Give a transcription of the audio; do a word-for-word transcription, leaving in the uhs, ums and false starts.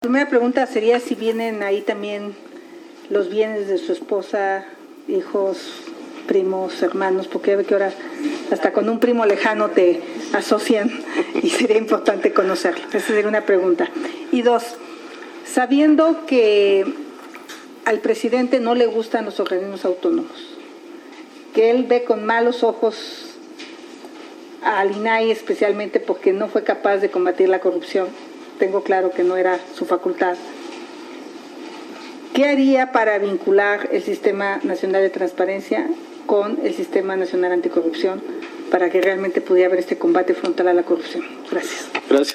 La primera pregunta sería si vienen ahí también los bienes de su esposa, hijos, primos, hermanos, porque ya ve que ahora hasta con un primo lejano te asocian y sería importante conocerlo. Esa sería una pregunta. Y dos, sabiendo que al presidente no le gustan los organismos autónomos, que él ve con malos ojos al I N A I especialmente porque no fue capaz de combatir la corrupción, tengo claro que no era su facultad, ¿qué haría para vincular el Sistema Nacional de Transparencia con el Sistema Nacional Anticorrupción para que realmente pudiera haber este combate frontal a la corrupción? Gracias. Gracias.